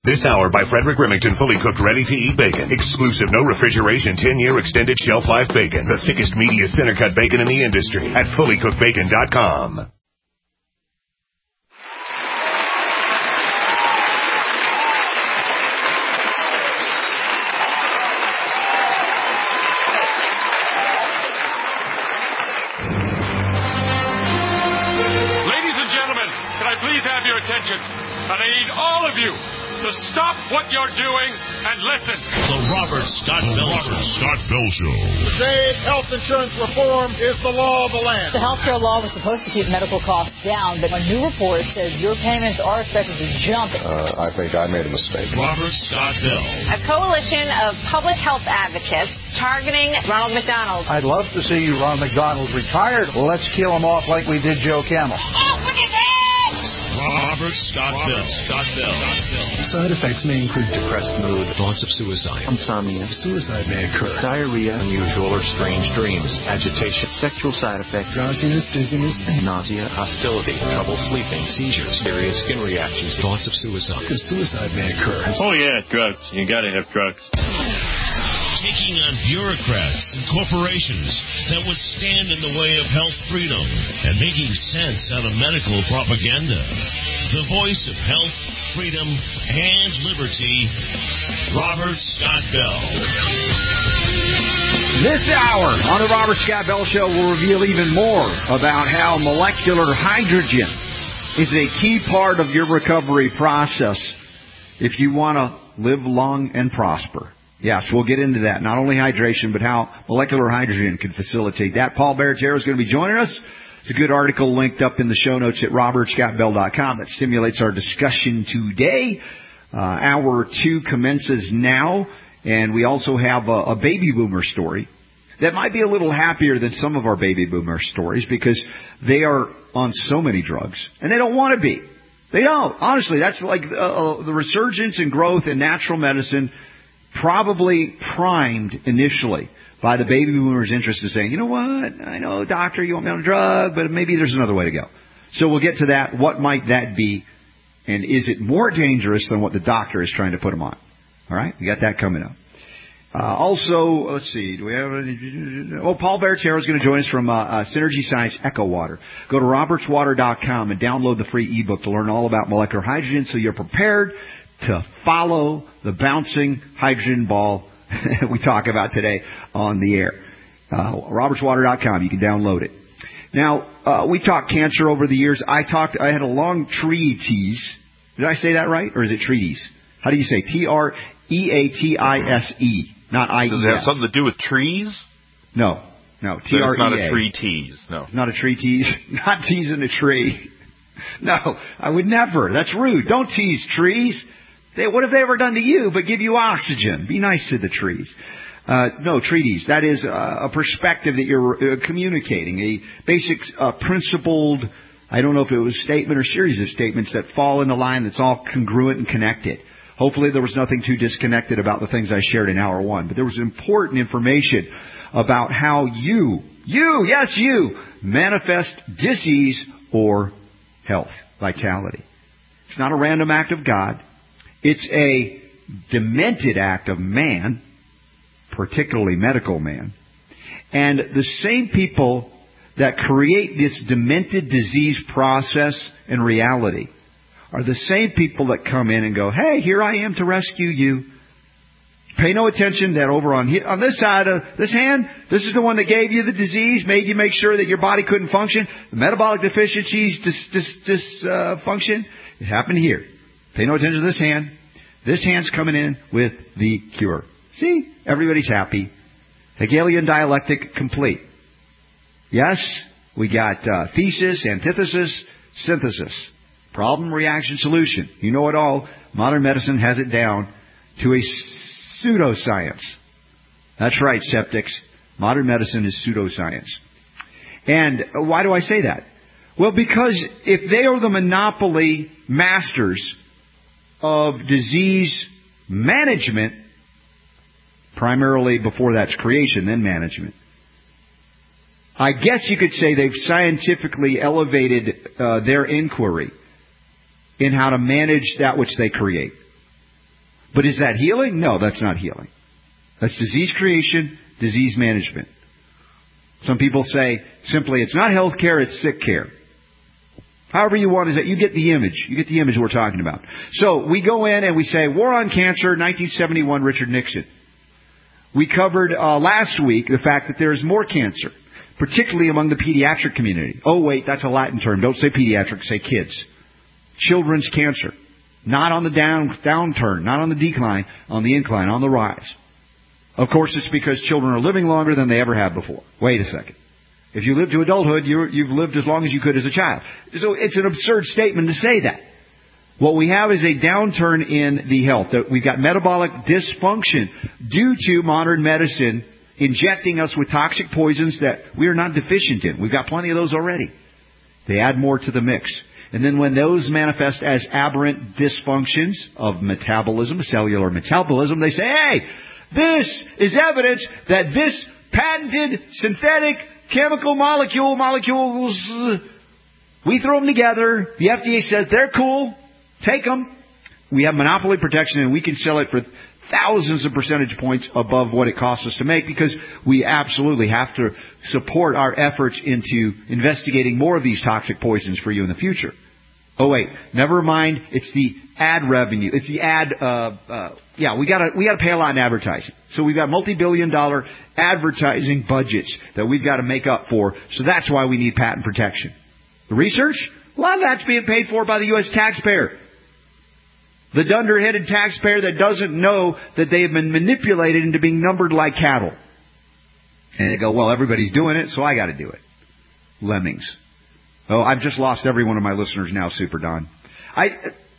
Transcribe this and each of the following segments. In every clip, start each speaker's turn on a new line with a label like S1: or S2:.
S1: This hour by Frederick Remington, fully cooked, ready-to-eat bacon. Exclusive, no refrigeration, 10-year extended shelf life bacon. The thickest, meatiest center-cut bacon in the industry at fullycookedbacon.com.
S2: Attention, and I need all of you to stop what you're doing and listen.
S3: The Robert Scott Bell Show.
S4: Today, health insurance reform is the law of the land.
S5: The health care law was supposed to keep medical costs down, but a new report says your payments are expected to jump.
S6: I think I made a mistake.
S3: Robert Scott Bell.
S7: A coalition of public health advocates targeting Ronald McDonald.
S8: I'd love to see Ronald McDonald retired. Well, let's kill him off like we did Joe Camel.
S7: Look at that!
S3: Robert Scott Bell.
S9: Side effects may include depressed mood, thoughts of suicide, insomnia, suicide may occur, diarrhea, unusual or strange dreams, agitation, sexual side effects, drowsiness, dizziness, nausea, hostility, trouble sleeping, seizures, serious skin reactions, thoughts of suicide. Suicide may occur.
S10: Oh yeah, drugs. You gotta have drugs.
S3: Taking on bureaucrats and corporations that would stand in the way of health freedom and making sense out of medical propaganda. The voice of health, freedom, and liberty, Robert Scott Bell.
S11: This hour on the Robert Scott Bell Show will reveal even more about how molecular hydrogen is a key part of your recovery process if you want to live long and prosper. Yes, we'll get into that. Not only hydration, but how molecular hydrogen can facilitate that. Paul Barrett-Jarrett is going to be joining us. It's a good article linked up in the show notes at robertscottbell.com that stimulates our discussion today. Hour 2 commences now, and we also have a baby boomer story that might be a little happier than some of our baby boomer stories because they are on so many drugs, and they don't want to be. They don't. Honestly, that's like the resurgence and growth in natural medicine, probably primed initially by the baby boomers' interest in saying, you know what, I know, doctor, you want me on a drug, but maybe there's another way to go. So we'll get to that. What might that be? And is it more dangerous than what the doctor is trying to put them on? All right, we got that coming up. Also, let's see, do we have any? Oh, Paul Barrett-Jarrett is going to join us from Synergy Science Echo Water. Go to robertswater.com and download the free ebook to learn all about molecular hydrogen so you're prepared to follow the bouncing hydrogen ball we talk about today on the air. robertswater.com, you can download it. Now, we talked cancer over the years. I had a long treatise. Did I say that right? Or is it treatise? How do you say? Treatise, not I-E-S.
S10: Does it have something to do with trees?
S11: No. T-R-E-A.
S10: It's not a treatise, no.
S11: Not a treatise. Not teasing a tree. No, I would never. That's rude. Don't tease trees. What have they ever done to you but give you oxygen? Be nice to the trees. No, treatise. That is a perspective that you're communicating, a basic principled, I don't know if it was a statement or series of statements that fall in the line that's all congruent and connected. Hopefully there was nothing too disconnected about the things I shared in hour 1. But there was important information about how you, manifest disease or health, vitality. It's not a random act of God. It's a demented act of man, particularly medical man. And the same people that create this demented disease process and reality are the same people that come in and go, hey, here I am to rescue you. Pay no attention that over on this side of this hand, this is the one that gave you the disease, made you make sure that your body couldn't function. The metabolic deficiencies, dysfunction, it happened here. Pay no attention to this hand. This hand's coming in with the cure. See? Everybody's happy. Hegelian dialectic complete. Yes, we got thesis, antithesis, synthesis. Problem, reaction, solution. You know it all. Modern medicine has it down to a pseudoscience. That's right, septics. Modern medicine is pseudoscience. And why do I say that? Well, because if they are the monopoly masters of disease management, primarily before that's creation, then management, I guess you could say they've scientifically elevated their inquiry in how to manage that which they create. But is that healing? No, that's not healing. That's disease creation, disease management. Some people say simply it's not health care, it's sick care. However you want, is that you get the image. You get the image we're talking about. So we go in and we say, War on Cancer, 1971, Richard Nixon. We covered last week the fact that there is more cancer, particularly among the pediatric community. Oh, wait, that's a Latin term. Don't say pediatric, say kids. Children's cancer. Not on the downturn, not on the decline, on the incline, on the rise. Of course, it's because children are living longer than they ever have before. Wait a second. If you live to adulthood, you've lived as long as you could as a child. So it's an absurd statement to say that. What we have is a downturn in the health. We've got metabolic dysfunction due to modern medicine injecting us with toxic poisons that we are not deficient in. We've got plenty of those already. They add more to the mix. And then when those manifest as aberrant dysfunctions of metabolism, cellular metabolism, they say, hey, this is evidence that this patented synthetic chemical molecules, we throw them together. The FDA says they're cool. Take them. We have monopoly protection and we can sell it for thousands of percentage points above what it costs us to make because we absolutely have to support our efforts into investigating more of these toxic poisons for you in the future. Oh wait, never mind. It's the ad revenue. It's the ad. We gotta pay a lot in advertising. So we've got multi-billion-dollar advertising budgets that we've got to make up for. So that's why we need patent protection. The research, a lot of that's being paid for by the U.S. taxpayer. The dunderheaded taxpayer that doesn't know that they have been manipulated into being numbered like cattle. And they go, well, everybody's doing it, so I got to do it. Lemmings. Oh, I've just lost every one of my listeners now, Super Don. I've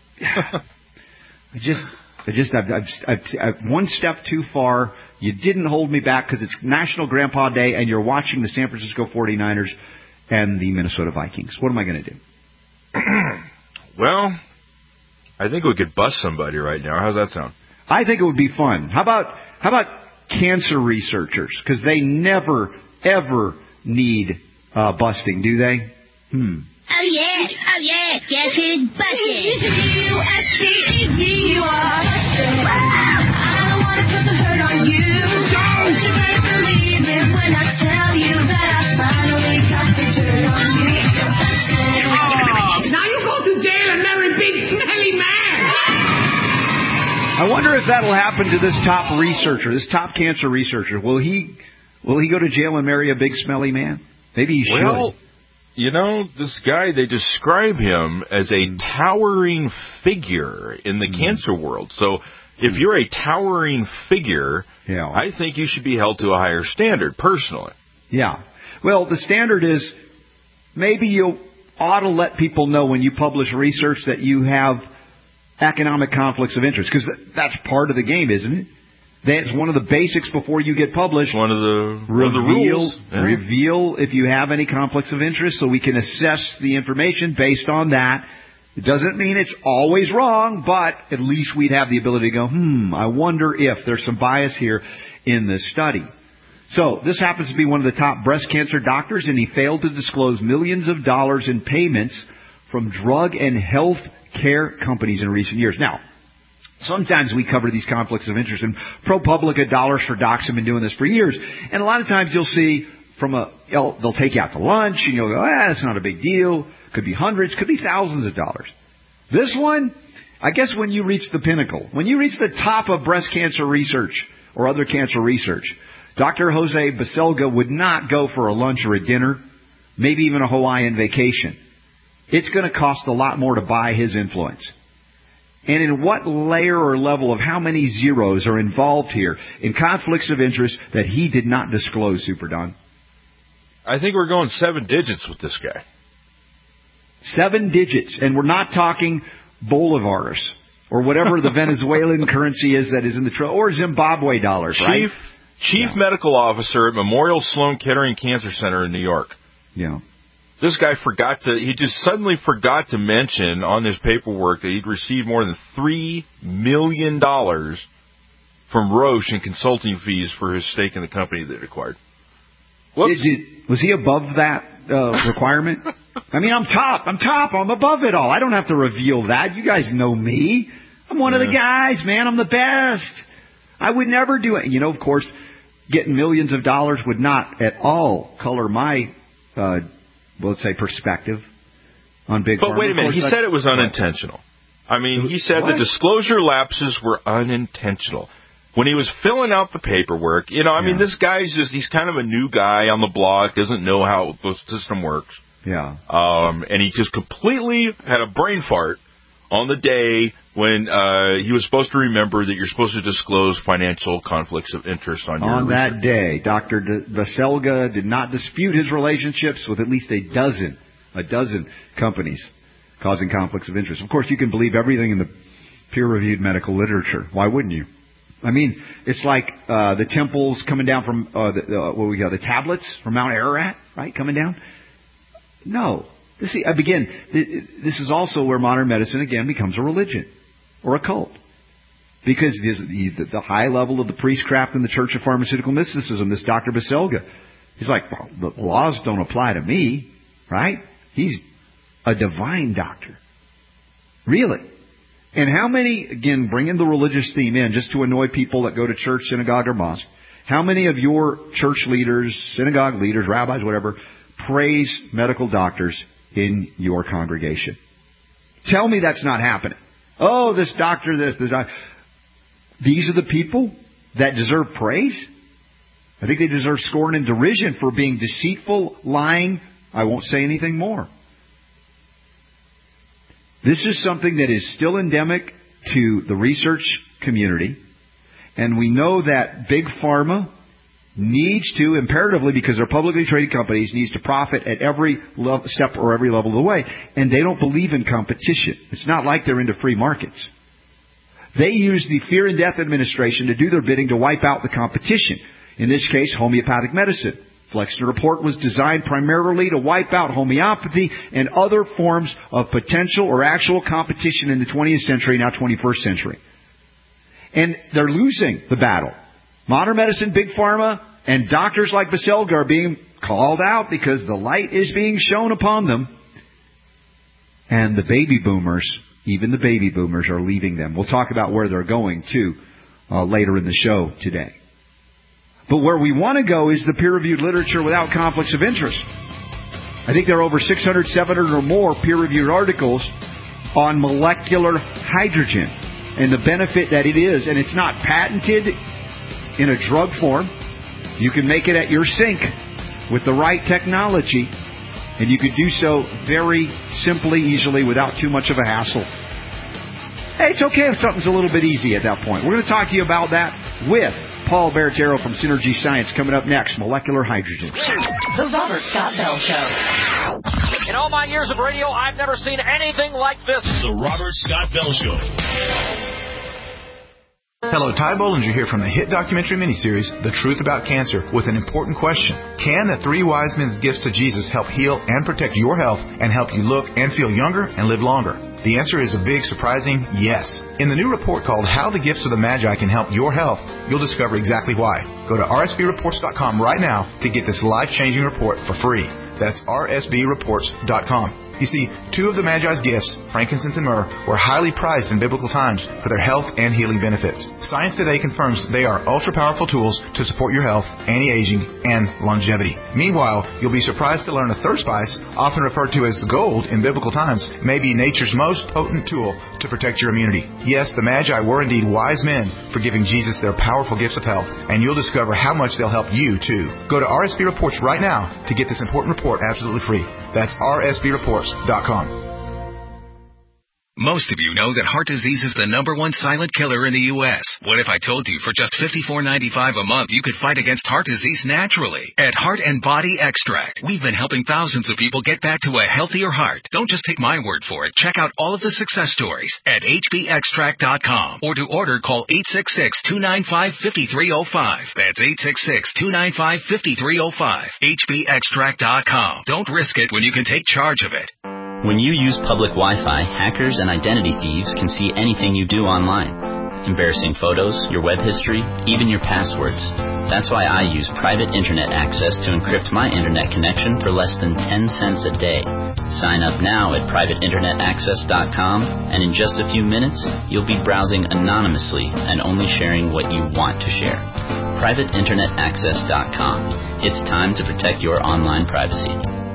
S11: one step too far. You didn't hold me back because it's National Grandpa Day and you're watching the San Francisco 49ers and the Minnesota Vikings. What am I going to do?
S12: Well, I think we could bust somebody right now. How's that sound?
S11: I think it would be fun. How about cancer researchers? Because they never, ever need busting, do they?
S13: Oh, yeah. Guess who's busted? U-S-T-E-D-U-R. I don't want to put the hurt on you. Don't you better believe it when I tell you that I finally got the dirt on you.
S14: Now you go to jail and marry big smelly man.
S11: I wonder if that'll happen to this top researcher, this top cancer researcher. Will he go to jail and marry a big smelly man? Maybe he should.
S12: Well, you know, this guy, they describe him as a towering figure in the cancer world. So if you're a towering figure, I think you should be held to a higher standard, personally.
S11: Yeah. Well, the standard is maybe you ought to let people know when you publish research that you have economic conflicts of interest, because that's part of the game, isn't it? That's one of the basics before you get published.
S12: One of the rules. Yeah.
S11: Reveal if you have any conflicts of interest so we can assess the information based on that. It doesn't mean it's always wrong, but at least we'd have the ability to go, I wonder if there's some bias here in this study. So this happens to be one of the top breast cancer doctors, and he failed to disclose millions of dollars in payments from drug and health care companies in recent years. Now, sometimes we cover these conflicts of interest, and ProPublica, Dollars for Docs have been doing this for years. And a lot of times you'll see they'll take you out to lunch, and you'll go, that's not a big deal. Could be hundreds, could be thousands of dollars. This one, I guess when you reach the pinnacle, when you reach the top of breast cancer research or other cancer research, Dr. Jose Baselga would not go for a lunch or a dinner, maybe even a Hawaiian vacation. It's going to cost a lot more to buy his influence. And in what layer or level of how many zeros are involved here in conflicts of interest that he did not disclose, Super Don?
S12: I think we're going 7 digits with this guy.
S11: 7 digits. And we're not talking bolivars or whatever the Venezuelan currency is that is in the or Zimbabwe dollars, right?
S12: Chief Medical Officer at Memorial Sloan Kettering Cancer Center in New York.
S11: Yeah.
S12: This guy he just suddenly forgot to mention on his paperwork that he'd received more than $3 million from Roche in consulting fees for his stake in the company that it acquired.
S11: Was he above that requirement? I mean, I'm top. I'm above it all. I don't have to reveal that. You guys know me. I'm one of the guys, man. I'm the best. I would never do it. You know, of course, getting millions of dollars would not at all color my, let's say, perspective on Big Pharma.
S12: But wait a minute. He said it was unintentional. I mean, he said the disclosure lapses were unintentional. When he was filling out the paperwork, you know, I mean, this guy's he's kind of a new guy on the block, doesn't know how the system works.
S11: Yeah.
S12: And he just completely had a brain fart on the day when he was supposed to remember that you're supposed to disclose financial conflicts of interest on your research.
S11: That day, Dr. Baselga did not dispute his relationships with at least a dozen companies causing conflicts of interest. Of course, you can believe everything in the peer-reviewed medical literature. Why wouldn't you? I mean, it's like the temples coming down from the tablets from Mount Ararat, right, coming down. No. This is also where modern medicine, again, becomes a religion or a cult. Because the high level of the priestcraft in the Church of Pharmaceutical Mysticism, this Dr. Baselga, he's like, well, the laws don't apply to me, right? He's a divine doctor. Really? And how many, again, bringing the religious theme in just to annoy people that go to church, synagogue, or mosque, how many of your church leaders, synagogue leaders, rabbis, whatever, praise medical doctors in your congregation? Tell me that's not happening. Oh, this doctor, this doctor. These are the people that deserve praise? I think they deserve scorn and derision for being deceitful, lying. I won't say anything more. This is something that is still endemic to the research community. And we know that Big Pharma needs to, imperatively, because they're publicly traded companies, needs to profit at every step or every level of the way. And they don't believe in competition. It's not like they're into free markets. They use the Fear and Death Administration to do their bidding to wipe out the competition. In this case, homeopathic medicine. Flexner Report was designed primarily to wipe out homeopathy and other forms of potential or actual competition in the 20th century, now 21st century. And they're losing the battle. Modern medicine, Big Pharma, and doctors like Baselga are being called out because the light is being shown upon them. And the baby boomers, even the baby boomers, are leaving them. We'll talk about where they're going, too, later in the show today. But where we want to go is the peer-reviewed literature without conflicts of interest. I think there are over 600, 700 or more peer-reviewed articles on molecular hydrogen and the benefit that it is. And it's not patented in a drug form. You can make it at your sink with the right technology. And you could do so very simply, easily, without too much of a hassle. Hey, it's okay if something's a little bit easy at that point. We're going to talk to you about that with Paul Baratero from Synergy Science coming up next, molecular hydrogen.
S13: The Robert Scott Bell Show.
S15: In all my years of radio, I've never seen anything like this.
S3: The Robert Scott Bell Show.
S16: Hello, Ty Bollinger here from the hit documentary miniseries, The Truth About Cancer, with an important question. Can the 3 wise men's gifts to Jesus help heal and protect your health and help you look and feel younger and live longer? The answer is a big, surprising yes. In the new report called How the Gifts of the Magi Can Help Your Health, you'll discover exactly why. Go to rsbreports.com right now to get this life-changing report for free. That's rsbreports.com. You see, 2 of the Magi's gifts, frankincense and myrrh, were highly prized in biblical times for their health and healing benefits. Science today confirms they are ultra-powerful tools to support your health, anti-aging, and longevity. Meanwhile, you'll be surprised to learn a third spice, often referred to as gold in biblical times, may be nature's most potent tool to protect your immunity. Yes, the Magi were indeed wise men for giving Jesus their powerful gifts of health, and you'll discover how much they'll help you, too. Go to RSB Reports right now to get this important report absolutely free. That's rsbreports.com.
S17: Most of you know that heart disease is the #1 silent killer in the U.S. What if I told you for just $54.95 a month you could fight against heart disease naturally? At Heart and Body Extract, we've been helping thousands of people get back to a healthier heart. Don't just take my word for it. Check out all of the success stories at hbextract.com, or to order, call 866-295-5305. That's 866-295-5305. hbextract.com. Don't risk it when you can take charge of it.
S18: When you use public Wi-Fi, hackers and identity thieves can see anything you do online. embarrassing photos, your web history, even your passwords. That's why I use private internet access to encrypt my internet connection for less than 10 cents a day. Sign up now at privateinternetaccess.com, and in just a few minutes, you'll be browsing anonymously and only sharing what you want to share. privateinternetaccess.com. It's time to protect your online privacy.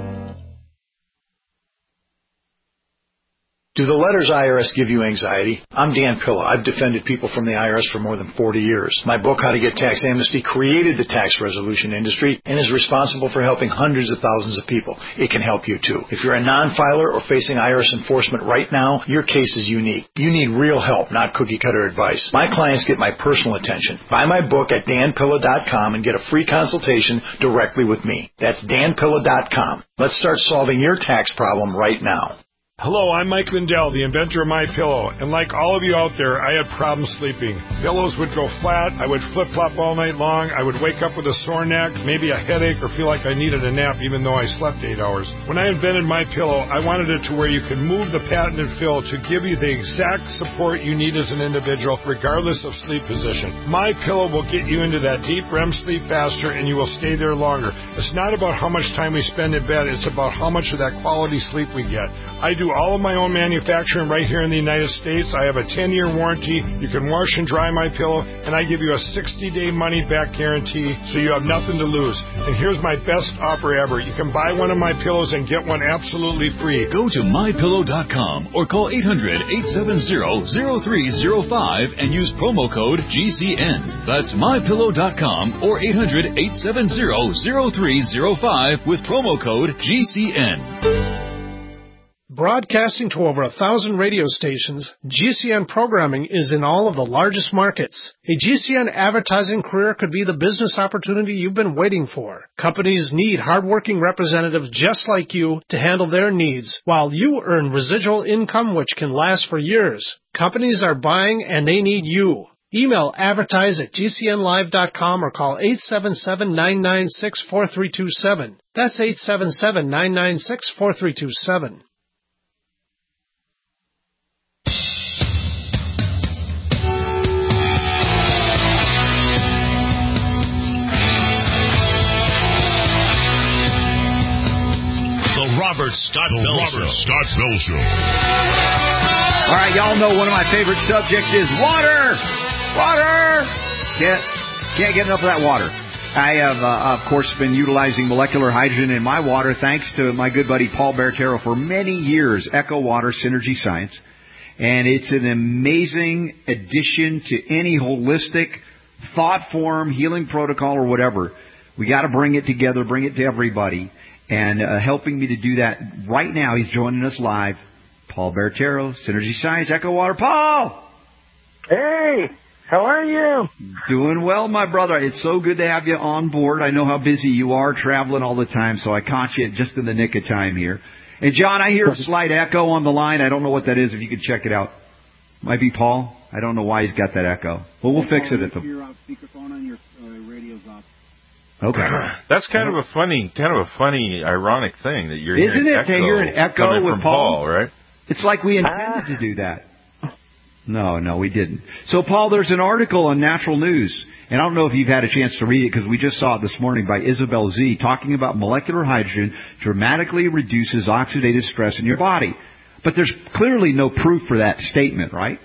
S19: Do the letters IRS give you anxiety? I'm Dan Pilla. I've defended people from the IRS for more than 40 years. My book, How to Get Tax Amnesty, created the tax resolution industry and is responsible for helping hundreds of thousands of people. It can help you, too. If you're a non-filer or facing IRS enforcement right now, your case is unique. You need real help, not cookie-cutter advice. My clients get my personal attention. Buy my book at danpilla.com and get a free consultation directly with me. That's danpilla.com. Let's start solving your tax problem right now.
S4: Hello, I'm Mike Lindell, the inventor of MyPillow, and like all of you out there, I had problems sleeping. Pillows would go flat, I would flip-flop all night long, I would wake up with a sore neck, maybe a headache, or feel like I needed a nap even though I slept 8 hours. When I invented MyPillow, I wanted it to where you could move the patented fill to give you the exact support you need as an individual, regardless of sleep position. MyPillow will get you into that deep REM sleep faster, and you will stay there longer. It's not about how much time we spend in bed, it's about how much of that quality sleep we get. I do all of my own manufacturing right here in the United States. I have a 10-year warranty. You can wash and dry my pillow, and I give you a 60-day money-back guarantee, so you have nothing to lose. And here's my best offer ever. You can buy one of my pillows and get one absolutely free.
S20: Go to MyPillow.com or call 800-870-0305 and use promo code GCN. That's MyPillow.com or 800-870-0305 with promo code GCN.
S21: Broadcasting to over 1,000 radio stations, GCN programming is in all of the largest markets. A GCN advertising career could be the business opportunity you've been waiting for. Companies need hardworking representatives just like you to handle their needs, while you earn residual income which can last for years. Companies are buying and they need you. Email advertise@gcnlive.com or call 877-996-4327. That's 877-996-4327.
S3: Robert Scott Bell Show.
S11: All right, y'all know one of my favorite subjects is water. Water. Can't get enough of that water. I have, of course, been utilizing molecular hydrogen in my water thanks to my good buddy Paul Bertero for many years, Echo Water Synergy Science. And it's an amazing addition to any holistic thought form, healing protocol, or whatever. We got to bring it together, bring it to everybody. And helping me to do that right now, he's joining us live, Paul Bertero, Synergy Science, Echo Water. Paul!
S22: Hey! How are you?
S11: Doing well, my brother. It's so good to have you on board. I know how busy you are, traveling all the time, so I caught you just in the nick of time here. And, John, I hear a slight echo on the line. I don't know what that is, if you could check it out. Might be Paul. I don't know why he's got that echo. Well, we'll fix it at the...
S22: Your speakerphone on your radio's off.
S11: Okay.
S12: That's kind of a funny, ironic thing that you're
S11: Isn't
S12: hearing
S11: it to hear an echo with
S12: Paul, right?
S11: It's like we intended to do that. No, we didn't. So, Paul, there's an article on Natural News, and I don't know if you've had a chance to read it because we just saw it this morning by Isabel Z, talking about molecular hydrogen dramatically reduces oxidative stress in your body. But there's clearly no proof for that statement, right?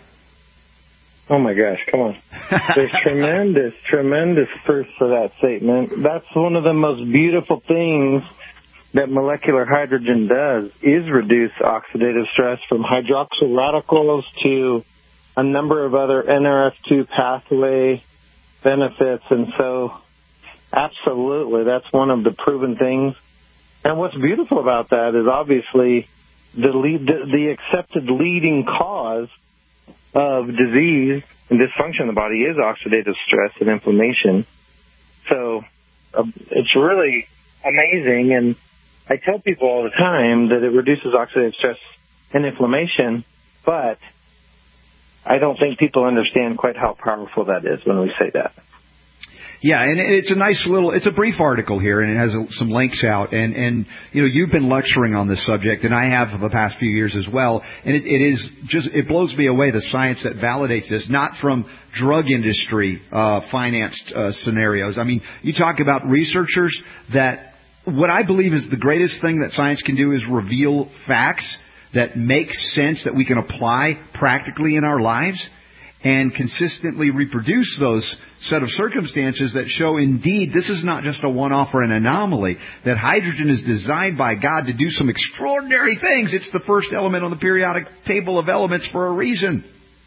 S22: Oh, my gosh, come on. There's tremendous proof for that statement. That's one of the most beautiful things that molecular hydrogen does, is reduce oxidative stress from hydroxyl radicals to a number of other NRF2 pathway benefits. And so, absolutely, that's one of the proven things. And what's beautiful about that is obviously the accepted leading cause of disease and dysfunction in the body is oxidative stress and inflammation. So it's really amazing, and I tell people all the time that it reduces oxidative stress and inflammation, but I don't think people understand quite how powerful that is when we say that.
S11: Yeah, and it's a nice it's a brief article here, and it has some links out. And you've been lecturing on this subject, and I have for the past few years as well. And it blows me away, the science that validates this, not from drug industry financed scenarios. I mean, you talk about researchers that what I believe is the greatest thing that science can do is reveal facts that make sense, that we can apply practically in our lives, and consistently reproduce those set of circumstances that show indeed this is not just a one-off or an anomaly, that hydrogen is designed by God to do some extraordinary things. It's the first element on the periodic table of elements for a reason.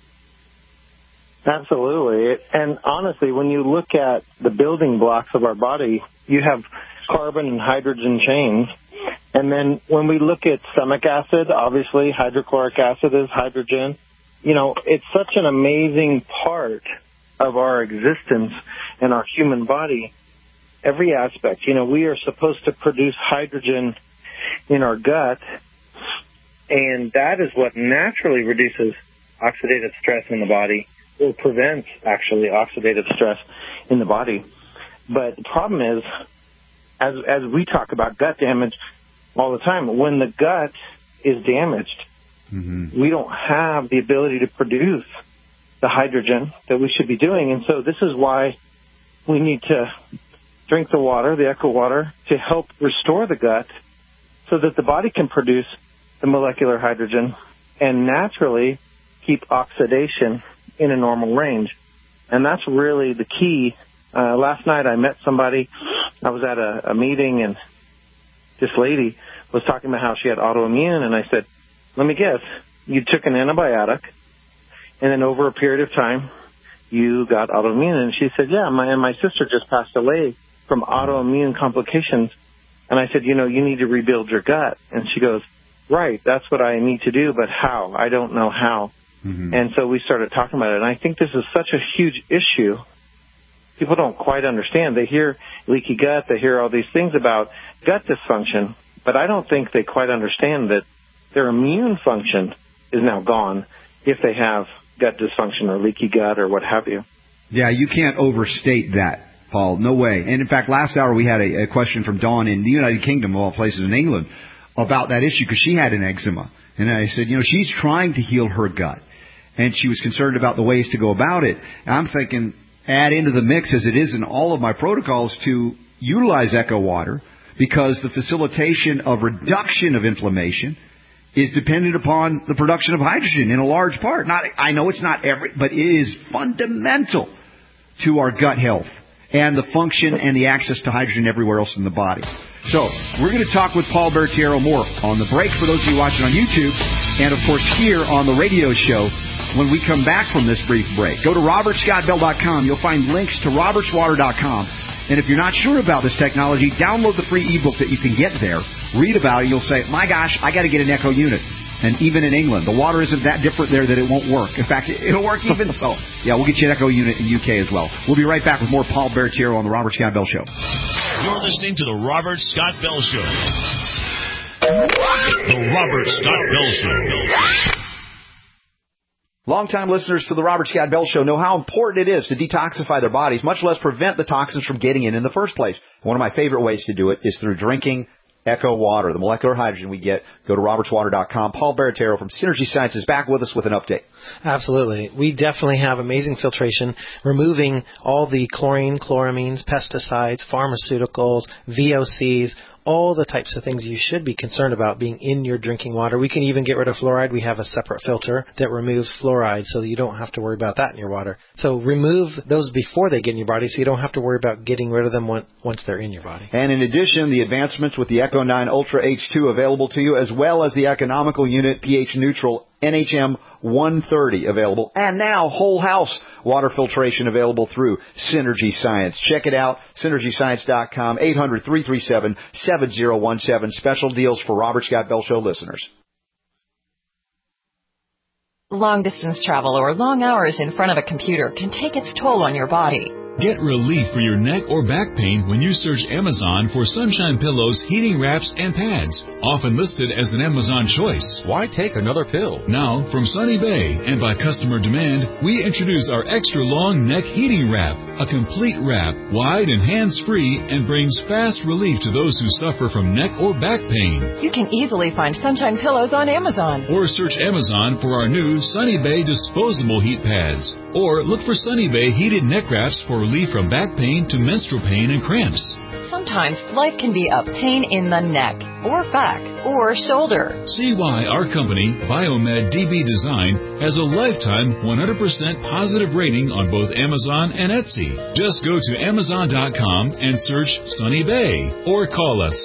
S22: Absolutely. And honestly, when you look at the building blocks of our body, you have carbon and hydrogen chains. And then when we look at stomach acid, obviously hydrochloric acid is hydrogen. It's such an amazing part of our existence and our human body, every aspect. We are supposed to produce hydrogen in our gut, and that is what naturally reduces oxidative stress in the body, or prevents, actually, oxidative stress in the body. But the problem is, as we talk about gut damage all the time, when the gut is damaged, we don't have the ability to produce the hydrogen that we should be doing. And so this is why we need to drink the water, the Echo water, to help restore the gut so that the body can produce the molecular hydrogen and naturally keep oxidation in a normal range. And that's really the key. Last night I met somebody. I was at a meeting, and this lady was talking about how she had autoimmune, and I said, let me guess, you took an antibiotic, and then over a period of time, you got autoimmune. And she said, yeah, my sister just passed away from autoimmune complications. And I said, you need to rebuild your gut. And she goes, right, that's what I need to do, but how? I don't know how. And so we started talking about it. And I think this is such a huge issue. People don't quite understand. They hear leaky gut, they hear all these things about gut dysfunction, but I don't think they quite understand that their immune function is now gone if they have gut dysfunction or leaky gut or what have you.
S11: Yeah, you can't overstate that, Paul. No way. And in fact, last hour we had a question from Dawn in the United Kingdom, of all places in England, about that issue because she had an eczema. And I said, she's trying to heal her gut, and she was concerned about the ways to go about it. And I'm thinking, add into the mix, as it is in all of my protocols, to utilize Echo water, because the facilitation of reduction of inflammation is dependent upon the production of hydrogen in a large part. I know it's not but it is fundamental to our gut health and the function and the access to hydrogen everywhere else in the body. So we're going to talk with Paul Bertiero more on the break for those of you watching on YouTube, and of course here on the radio show when we come back from this brief break. Go to RobertScottBell.com. You'll find links to RobertsWater.com. And if you're not sure about this technology, download the free ebook that you can get there. Read about it. You'll say, my gosh, I got to get an Echo unit. And even in England, the water isn't that different there that it won't work. In fact, it'll work even so. Yeah, we'll get you an Echo unit in UK as well. We'll be right back with more Paul Bertiero on the Robert Scott Bell Show.
S3: You're listening to the Robert Scott Bell Show. The Robert Scott Bell Show.
S11: Longtime listeners to the Robert Scott Bell Show know how important it is to detoxify their bodies, much less prevent the toxins from getting in the first place. One of my favorite ways to do it is through drinking Echo water, the molecular hydrogen we get. Go to RobertsWater.com. Paul Bertiero from Synergy Sciences back with us with an update.
S1: Absolutely. We definitely have amazing filtration, removing all the chlorine, chloramines, pesticides, pharmaceuticals, VOCs, all the types of things you should be concerned about being in your drinking water. We can even get rid of fluoride. We have a separate filter that removes fluoride so that you don't have to worry about that in your water. So remove those before they get in your body so you don't have to worry about getting rid of them once they're in your body.
S11: And in addition, the advancements with the Echo 9 Ultra H2 available to you, as well as the economical unit pH neutral NHM 130 available, and now whole house water filtration available through Synergy Science. Check it out, synergyscience.com, 800-337-7017. Special deals for Robert Scott Bell Show listeners.
S2: Long-distance travel or long hours in front of a computer can take its toll on your body.
S20: Get relief for your neck or back pain when you search Amazon for Sunshine Pillows, heating wraps, and pads, often listed as an Amazon choice.
S2: Why take another pill?
S20: Now, from Sunny Bay, and by customer demand, we introduce our extra long neck heating wrap, a complete wrap, wide and hands-free, and brings fast relief to those who suffer from neck or back pain.
S5: You can easily find Sunshine Pillows on Amazon.
S20: Or search Amazon for our new Sunny Bay disposable heat pads. Or look for Sunny Bay heated neck wraps for relief from back pain to menstrual pain and cramps.
S5: Sometimes life can be a pain in the neck, or back, or shoulder.
S20: See why our company, Biomed DB Design, has a lifetime 100% positive rating on both Amazon and Etsy. Just go to Amazon.com and search Sunny Bay, or call us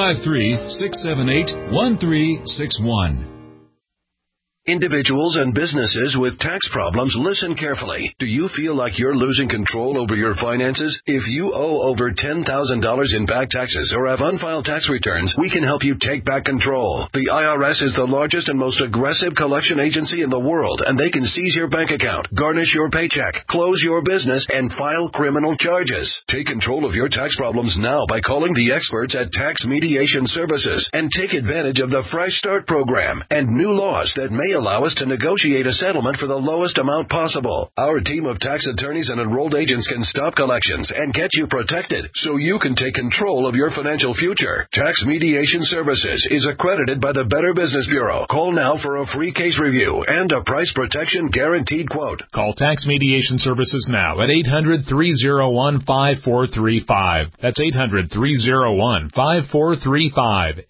S20: 253-678-1361.
S3: Individuals and businesses with tax problems, listen carefully. Do you feel like you're losing control over your finances? If you owe over $10,000 in back taxes or have unfiled tax returns, we can help you take back control. The IRS is the largest and most aggressive collection agency in the world, and they can seize your bank account, garnish your paycheck, close your business, and file criminal charges. Take control of your tax problems now by calling the experts at Tax Mediation Services and take advantage of the Fresh Start program and new laws that may allow us to negotiate a settlement for the lowest amount possible. Our team of tax attorneys and enrolled agents can stop collections and get you protected so you can take control of your financial future. Tax Mediation Services is accredited by the Better Business Bureau. Call now for a free case review and a price protection guaranteed quote.
S23: Call Tax Mediation Services now at 800-301-5435. That's 800-301-5435.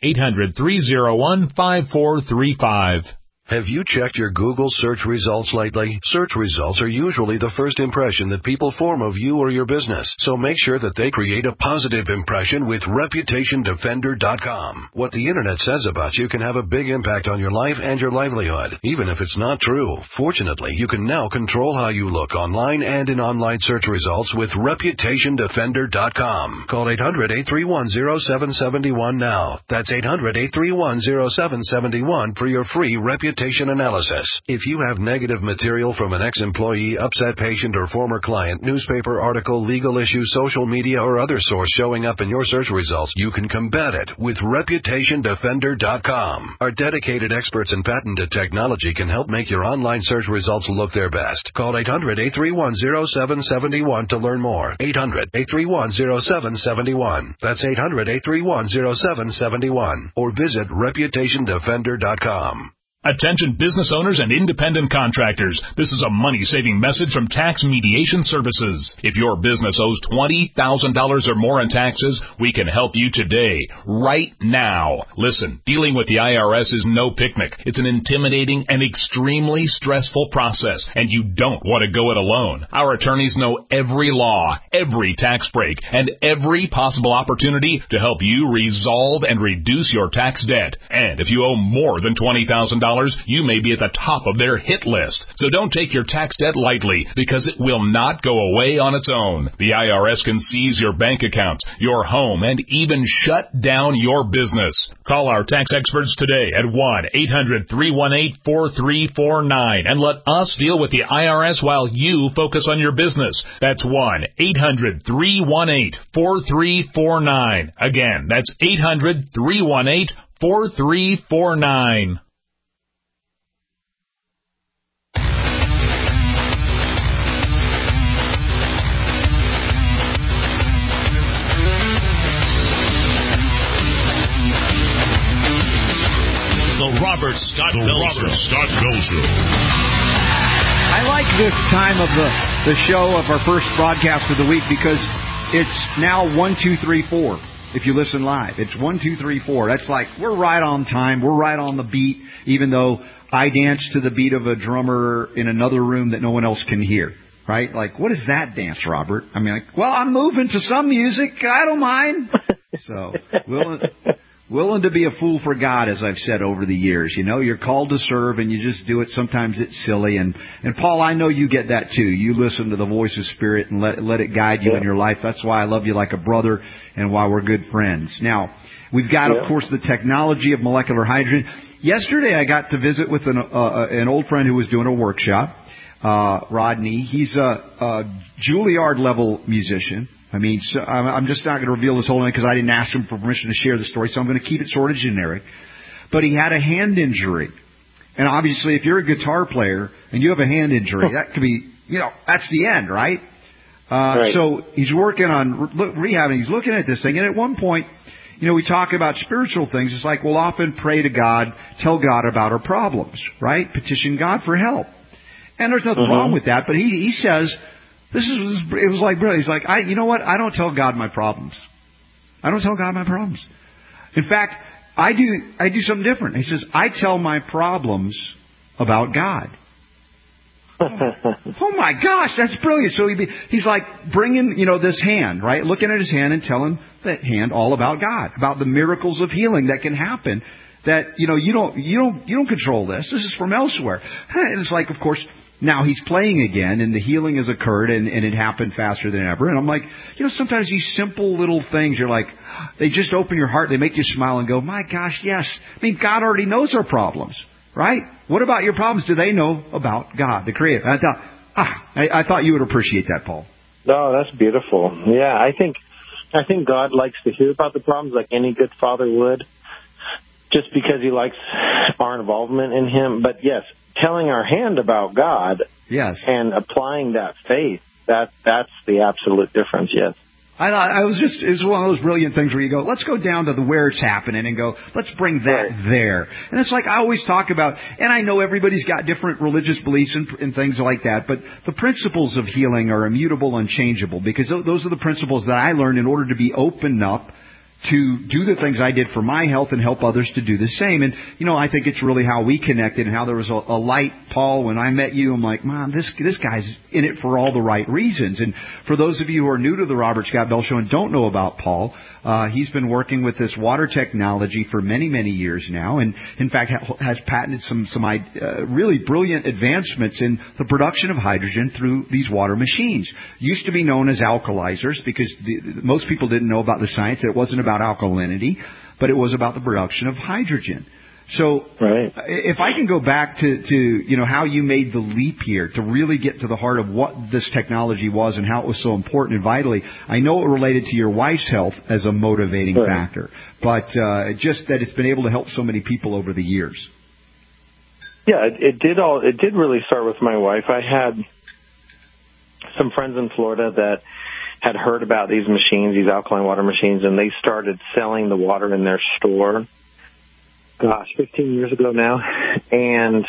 S23: 800-301-5435.
S3: Have you checked your Google search results lately? Search results are usually the first impression that people form of you or your business, so make sure that they create a positive impression with ReputationDefender.com. What the Internet says about you can have a big impact on your life and your livelihood, even if it's not true. Fortunately, you can now control how you look online and in online search results with ReputationDefender.com. Call 800-831-0771 now. That's 800-831-0771 for your free reputation analysis. If you have negative material from an ex-employee, upset patient, or former client, newspaper article, legal issue, social media, or other source showing up in your search results, you can combat it with ReputationDefender.com. Our dedicated experts in patented technology can help make your online search results look their best. Call 800-831-0771 to learn more. 800-831-0771. That's 800-831-0771. Or visit ReputationDefender.com.
S23: Attention business owners and independent contractors. This is a money-saving message from Tax Mediation Services. If your business owes $20,000 or more in taxes, we can help you today, right now. Listen, dealing with the IRS is no picnic. It's an intimidating and extremely stressful process, and you don't want to go it alone. Our attorneys know every law, every tax break, and every possible opportunity to help you resolve and reduce your tax debt. And if you owe more than $20,000, you may be at the top of their hit list. So don't take your tax debt lightly, because it will not go away on its own. The IRS can seize your bank accounts, your home, and even shut down your business. Call our tax experts today at 1-800-318-4349 and let us deal with the IRS while you focus on your business. That's 1-800-318-4349. Again, that's 800-318-4349.
S3: Robert Scott Bell Show.
S11: I like this time of the show of our first broadcast of the week because it's now 1, 2, 3, 4. If you listen live, it's 1, 2, 3, 4. That's like we're right on time. We're right on the beat, even though I dance to the beat of a drummer in another room that no one else can hear. Right? Like, what is that dance, Robert? I mean, like, well, I'm moving to some music. I don't mind. So, willing to be a fool for God, as I've said over the years. You know, you're called to serve, and you just do it. Sometimes it's silly. And Paul, I know you get that too. You listen to the voice of Spirit and let it guide you in your life. That's why I love you like a brother and why we're good friends. Now, we've got, of course, the technology of molecular hydrogen. Yesterday, I got to visit with an old friend who was doing a workshop. Rodney. He's a Juilliard-level musician. I mean, so I'm just not going to reveal his whole name because I didn't ask him for permission to share the story, so I'm going to keep it sort of generic. But he had a hand injury. And obviously, if you're a guitar player and you have a hand injury, that could be, that's the end, right? Right. So he's working on rehabbing. He's looking at this thing. And at one point, we talk about spiritual things. It's like we'll often pray to God, tell God about our problems, right? Petition God for help. And there's nothing wrong with that. But he says, it was like brilliant. He's like, you know what? I don't tell God my problems. I don't tell God my problems. In fact, I do something different. He says, I tell my problems about God. Oh my gosh, that's brilliant. So he's like bringing, this hand, right? Looking at his hand and telling that hand all about God, about the miracles of healing that can happen. That, you don't control this. This is from elsewhere. And it's like, of course, now he's playing again and the healing has occurred and it happened faster than ever. And I'm like, sometimes these simple little things, you're like, they just open your heart. They make you smile and go, my gosh, yes. I mean, God already knows our problems. Right? What about your problems? Do they know about God, the Creator? I thought you would appreciate that, Paul.
S22: Oh, that's beautiful. Yeah, I think God likes to hear about the problems like any good father would, just because he likes our involvement in him. But yes, telling our hand about God, yes, and applying that faith, that's the absolute difference. Yes. I thought
S11: it was one of those brilliant things where you go, let's go down to where it's happening and go, let's bring that there. And it's like I always talk about, and I know everybody's got different religious beliefs and things like that, but the principles of healing are immutable, unchangeable, because those are the principles that I learned in order to be open up to do the things I did for my health and help others to do the same. And, I think it's really how we connected and how there was a light, Paul, when I met you. I'm like, Mom, this guy's in it for all the right reasons. And for those of you who are new to the Robert Scott Bell Show and don't know about Paul, he's been working with this water technology for many, many years now. And, in fact, has patented some really brilliant advancements in the production of hydrogen through these water machines. Used to be known as alkalizers because most people didn't know about the science. It wasn't about alkalinity, but it was about the production of hydrogen. So if I can go back to how you made the leap here to really get to the heart of what this technology was and how it was so important and vitally, I know it related to your wife's health as a motivating factor, but just that it's been able to help so many people over the years.
S22: Yeah, it did really start with my wife. I had some friends in Florida that had heard about these machines, these alkaline water machines, and they started selling the water in their store, 15 years ago now. And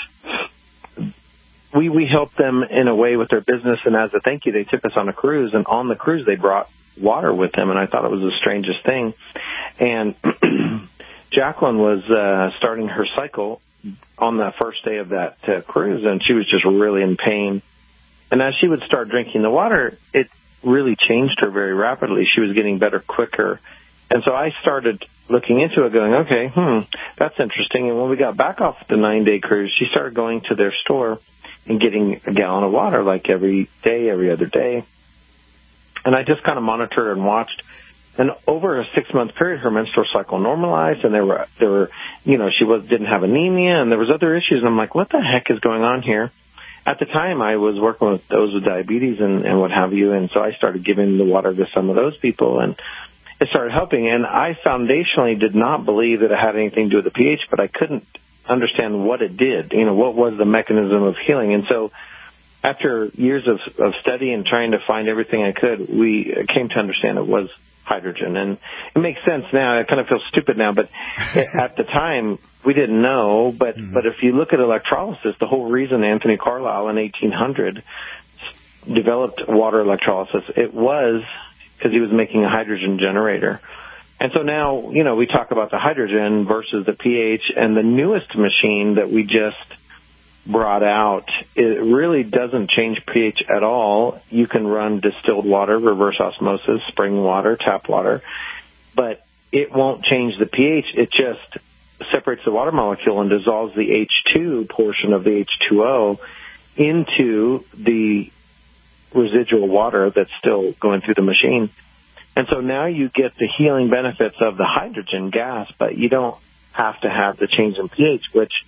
S22: we helped them in a way with their business, and as a thank you, they took us on a cruise, and on the cruise they brought water with them, and I thought it was the strangest thing. And Jacqueline was starting her cycle on the first day of that cruise, and she was just really in pain. And as she would start drinking the water, it really changed her very rapidly. She was getting better quicker. And so I started looking into it going, okay, that's interesting. And when we got back off the 9-day cruise, she started going to their store and getting a gallon of water like every day, every other day. And I just kind of monitored and watched. And over a 6-month period, her menstrual cycle normalized, and there were she didn't have anemia, and there was other issues. And I'm like, what the heck is going on here? At the time, I was working with those with diabetes and what have you, and so I started giving the water to some of those people, and it started helping. And I foundationally did not believe that it had anything to do with the pH, but I couldn't understand what it did, what was the mechanism of healing. And so after years of study and trying to find everything I could, we came to understand it was hydrogen. And it makes sense now. I kind of feel stupid now, but at the time, we didn't know. But if you look at electrolysis, the whole reason Anthony Carlisle in 1800 developed water electrolysis, it was because he was making a hydrogen generator. And so now, we talk about the hydrogen versus the pH, and the newest machine that we just brought out, it really doesn't change pH at all. You can run distilled water, reverse osmosis, spring water, tap water, but it won't change the pH. It just separates the water molecule and dissolves the H2 portion of the H2O into the residual water that's still going through the machine. And so now you get the healing benefits of the hydrogen gas, but you don't have to have the change in pH, which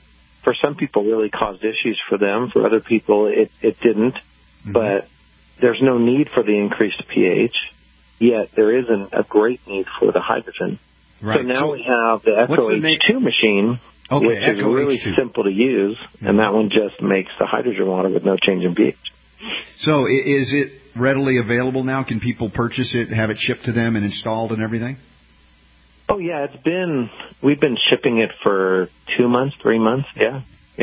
S22: for some people really caused issues for them. For other people, it didn't. But there's no need for the increased pH, yet there isn't a great need for the hydrogen.
S11: Right.
S22: So now we have the Echo H2 machine, which is really simple to use, and that one just makes the hydrogen water with no change in pH.
S11: So is it readily available now? Can people purchase it, have it shipped to them and installed and everything?
S22: Oh, yeah, we've been shipping it for 2 months, 3 months. Yeah.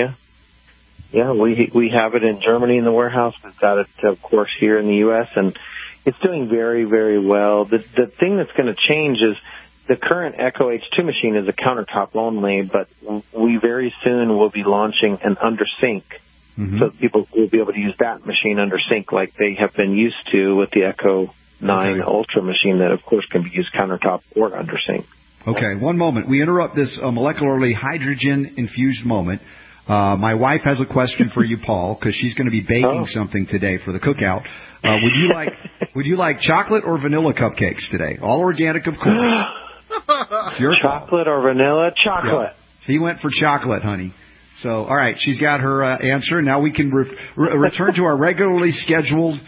S22: We have it in Germany in the warehouse. We've got it, of course, here in the U.S., and it's doing very, very well. The thing that's going to change is the current Echo H2 machine is a countertop only, but we very soon will be launching an under sink. So people will be able to use that machine under sink like they have been used to with the Echo 9 Ultra machine that, of course, can be used countertop or under sink.
S11: Okay, one moment. We interrupt this molecularly hydrogen-infused moment. My wife has a question for you, Paul, because she's going to be baking something today for the cookout. Would you like chocolate or vanilla cupcakes today? All organic, of course.
S22: Chocolate or vanilla? Chocolate.
S11: Yeah. He went for chocolate, honey. So, all right, she's got her answer. Now we can return to our regularly scheduled.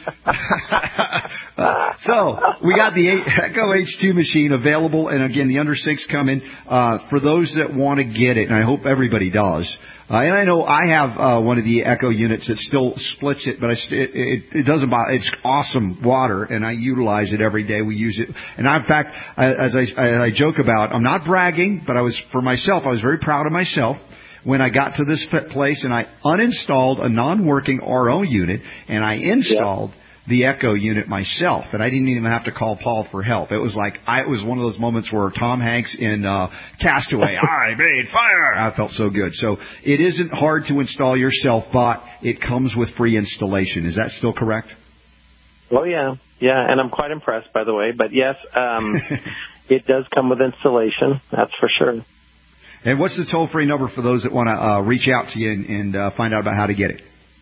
S11: So we got the Echo H2 machine available, and again, the under sink's coming for those that want to get it, and I hope everybody does. And I know I have one of the Echo units that still splits it, but it doesn't bother. It's awesome water, and I utilize it every day. We use it, and in fact, as I joke about, I'm not bragging, but I was very proud of myself when I got to this place and I uninstalled a non-working RO unit and I installed the Echo unit myself, and I didn't even have to call Paul for help. It was like it was one of those moments where Tom Hanks in Castaway, I made fire. I felt so good. So it isn't hard to install yourself, but it comes with free installation. Is that still correct?
S22: Oh, yeah, and I'm quite impressed, by the way. But yes, it does come with installation. That's for sure.
S11: And what's the toll-free number for those that want to reach out to you and find out about how to get it?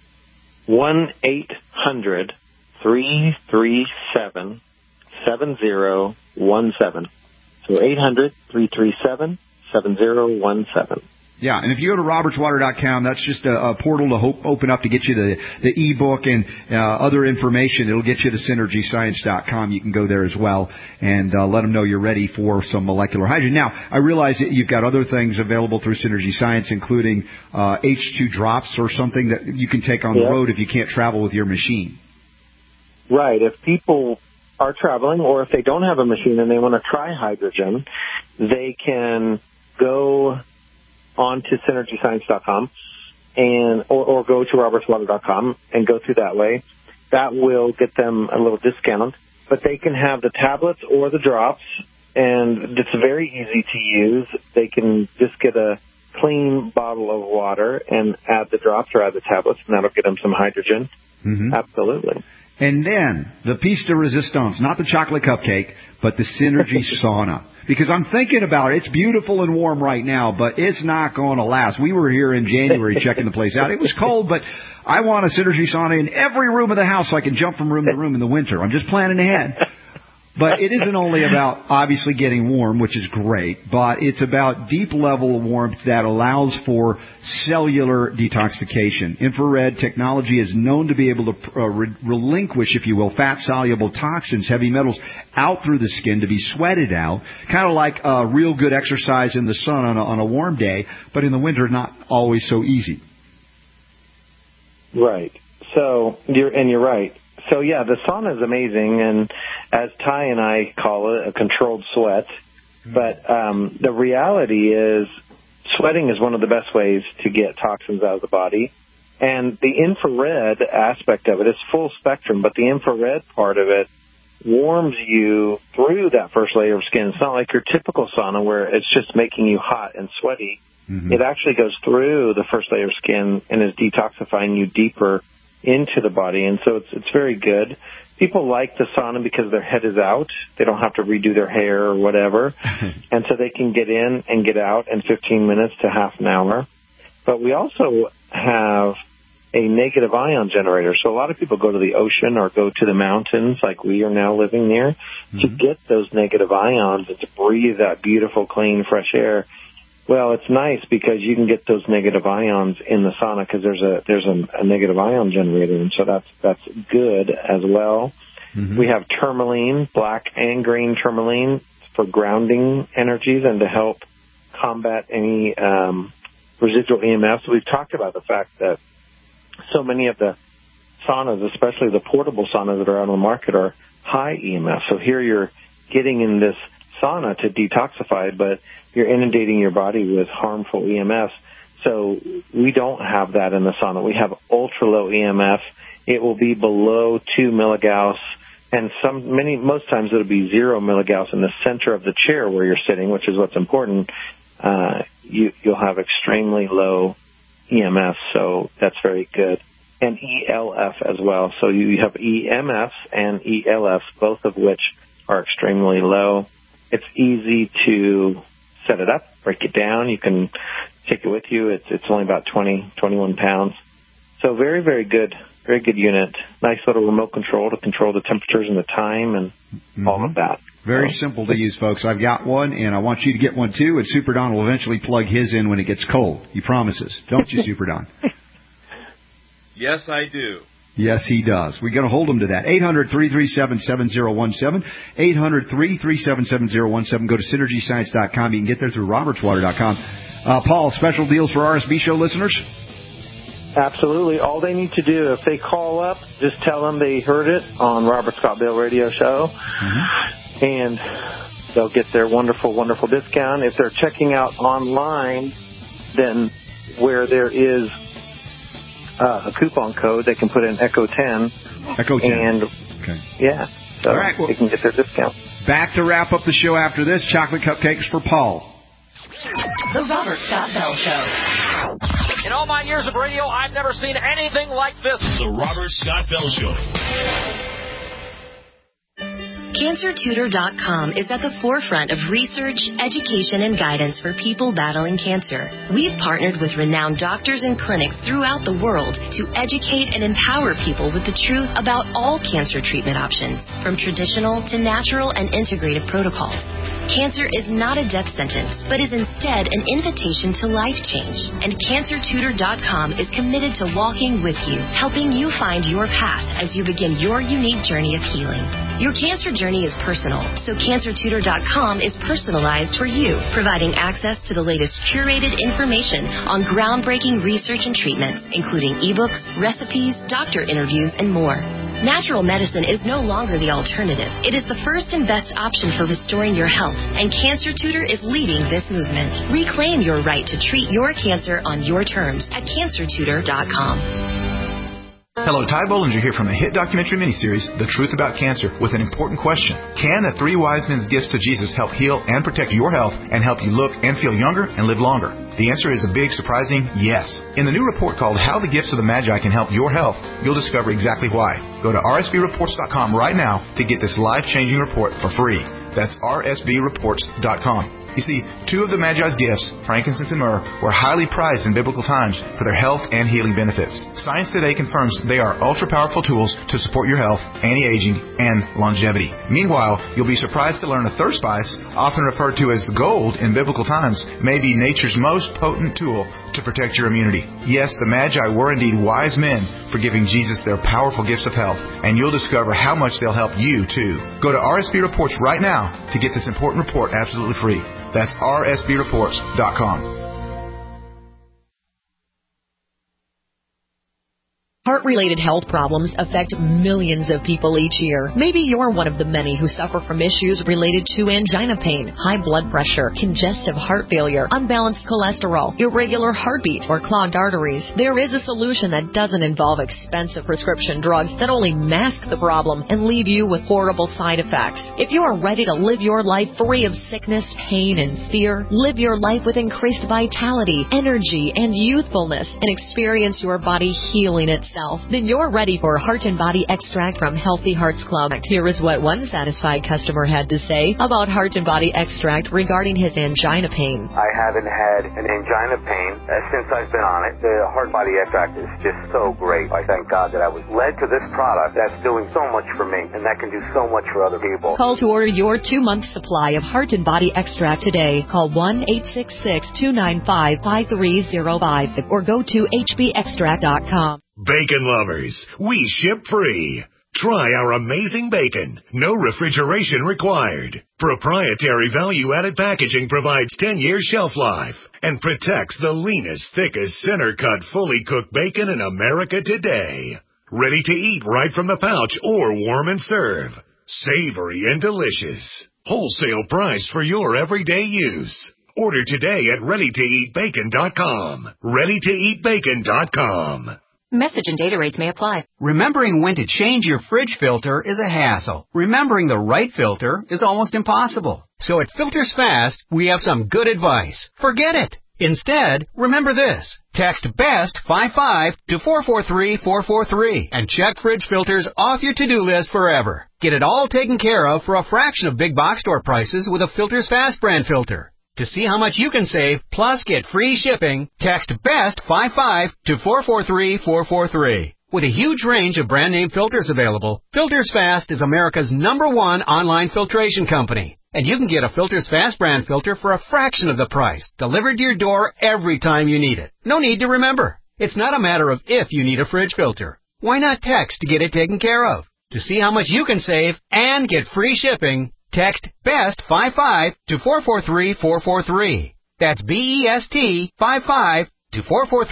S22: 1-800-337-7017. So 800-337-7017.
S11: Yeah, and if you go to robertswater.com, that's just a portal to open up to get you the e-book and other information. It'll get you to synergyscience.com. You can go there as well and let them know you're ready for some molecular hydrogen. Now, I realize that you've got other things available through Synergy Science, including H2 drops or something that you can take on the road if you can't travel with your machine.
S22: Right. If people are traveling or if they don't have a machine and they want to try hydrogen, they can go on to synergyscience.com or go to robertswater.com and go through that way. That will get them a little discount, but they can have the tablets or the drops, and it's very easy to use. They can just get a clean bottle of water and add the drops or add the tablets, and that'll get them some hydrogen. Absolutely.
S11: And then the piece de resistance, not the chocolate cupcake, but the Synergy sauna. Because I'm thinking about it. It's beautiful and warm right now, but it's not going to last. We were here in January checking the place out. It was cold, but I want a Synergy sauna in every room of the house so I can jump from room to room in the winter. I'm just planning ahead. But it isn't only about obviously getting warm, which is great, but it's about deep level of warmth that allows for cellular detoxification. Infrared technology is known to be able to relinquish, if you will, fat-soluble toxins, heavy metals, out through the skin to be sweated out, kind of like real good exercise in the sun on a warm day, but in the winter not always so easy.
S22: Right. So, you're right. So, yeah, the sauna is amazing, and as Ty and I call it, a controlled sweat. But the reality is sweating is one of the best ways to get toxins out of the body. And the infrared aspect of it is full spectrum, but the infrared part of it warms you through that first layer of skin. It's not like your typical sauna where it's just making you hot and sweaty. It actually goes through the first layer of skin and is detoxifying you deeper into the body, and so it's very good. People like the sauna because their head is out. They don't have to redo their hair or whatever, and so they can get in and get out in 15 minutes to half an hour. But we also have a negative ion generator, so a lot of people go to the ocean or go to the mountains like we are now living near to get those negative ions and to breathe that beautiful, clean, fresh air. Well, it's nice because you can get those negative ions in the sauna because there's a negative ion generator, and so that's good as well. Mm-hmm. We have tourmaline, black and green tourmaline for grounding energies and to help combat any residual EMFs. We've talked about the fact that so many of the saunas, especially the portable saunas that are out on the market, are high EMF. So here you're getting in this sauna to detoxify, but you're inundating your body with harmful EMFs. So we don't have that in the sauna. We have ultra low EMF. It will be below 2 milligauss, and most times it'll be 0 milligauss in the center of the chair where you're sitting, which is what's important. You'll have extremely low EMF, so that's very good. And ELF as well. So you have EMFs and ELF, both of which are extremely low. It's easy to set it up, break it down. You can take it with you. It's only about 21 pounds. So very, very good unit. Nice little remote control to control the temperatures and the time and all of that.
S11: Very simple to use, folks. I've got one, and I want you to get one, too, and Super Don will eventually plug his in when it gets cold. He promises. Don't you, Super Don?
S12: Yes, I do.
S11: Yes, he does. We're going to hold him to that. 800-337-7017. 800-337-7017. Go to SynergyScience.com. You can get there through RobertsWater.com. Paul, special deals for RSB show listeners?
S22: Absolutely. All they need to do, if they call up, just tell them they heard it on Robert Scott Bell Radio Show, and they'll get their wonderful, wonderful discount. If they're checking out online, then where there is a coupon code, they can put in Echo 10.
S11: Echo 10.
S22: And, yeah, so
S11: all right, well,
S22: they can get their discount.
S11: Back to wrap up the show after this. Chocolate cupcakes for Paul.
S5: The Robert Scott Bell Show.
S15: In all my years of radio, I've never seen anything like this.
S3: The Robert Scott Bell Show.
S2: CancerTutor.com is at the forefront of research, education, and guidance for people battling cancer. We've partnered with renowned doctors and clinics throughout the world to educate and empower people with the truth about all cancer treatment options, from traditional to natural and integrative protocols. Cancer is not a death sentence, but is instead an invitation to life change. And CancerTutor.com is committed to walking with you, helping you find your path as you begin your unique journey of healing. Your cancer journey is personal, so CancerTutor.com is personalized for you, providing access to the latest curated information on groundbreaking research and treatments, including ebooks, recipes, doctor interviews, and more. Natural medicine is no longer the alternative. It is the first and best option for restoring your health, and Cancer Tutor is leading this movement. Reclaim your right to treat your cancer on your terms at CancerTutor.com.
S16: Hello, Ty Bollinger here from the hit documentary miniseries, The Truth About Cancer, with an important question. Can the 3 wise men's gifts to Jesus help heal and protect your health and help you look and feel younger and live longer? The answer is a big, surprising yes. In the new report called How the Gifts of the Magi Can Help Your Health, you'll discover exactly why. Go to rsbreports.com right now to get this life-changing report for free. That's rsbreports.com. You see, 2 of the Magi's gifts, frankincense and myrrh, were highly prized in biblical times for their health and healing benefits. Science today confirms they are ultra-powerful tools to support your health, anti-aging, and longevity. Meanwhile, you'll be surprised to learn a third spice, often referred to as gold in biblical times, may be nature's most potent tool to protect your immunity. Yes, the Magi were indeed wise men for giving Jesus their powerful gifts of health, and you'll discover how much they'll help you, too. Go to RSB Reports right now to get this important report absolutely free. That's rsbreports.com.
S6: Heart-related health problems affect millions of people each year. Maybe you're one of the many who suffer from issues related to angina pain, high blood pressure, congestive heart failure, unbalanced cholesterol, irregular heartbeat, or clogged arteries. There is a solution that doesn't involve expensive prescription drugs that only mask the problem and leave you with horrible side effects. If you are ready to live your life free of sickness, pain, and fear, live your life with increased vitality, energy, and youthfulness, and experience your body healing itself, yourself? Then you're ready for Heart and Body Extract from Healthy Hearts Club. Here is what one satisfied customer had to say about Heart and Body Extract regarding his angina pain.
S7: I haven't had an angina pain since I've been on it. The Heart Body Extract is just so great. I thank God that I was led to this product that's doing so much for me, and that can do so much for other people.
S6: Call to order your 2-month supply of Heart and Body Extract today. Call 1-866-295-5305 or go to hbextract.com.
S8: Bacon lovers, we ship free. Try our amazing bacon. No refrigeration required. Proprietary value-added packaging provides 10-year shelf life and protects the leanest, thickest, center-cut, fully cooked bacon in America today. Ready to eat right from the pouch or warm and serve. Savory and delicious. Wholesale price for your everyday use. Order today at ReadyToEatBacon.com. ReadyToEatBacon.com.
S5: Message and data rates may apply.
S9: Remembering when to change your fridge filter is a hassle. Remembering the right filter is almost impossible. So at Filters Fast, we have some good advice. Forget it. Instead, remember this. Text BEST 55 to 443-443 and check fridge filters off your to-do list forever. Get it all taken care of for a fraction of big box store prices with a Filters Fast brand filter. To see how much you can save, plus get free shipping, text BEST 55 to 443-443. With a huge range of brand name filters available, Filters Fast is America's #1 online filtration company. And you can get a Filters Fast brand filter for a fraction of the price, delivered to your door every time you need it. No need to remember. It's not a matter of if you need a fridge filter. Why not text to get it taken care of? To see how much you can save and get free shipping, text BEST 55 to 443-443. That's BEST 55 to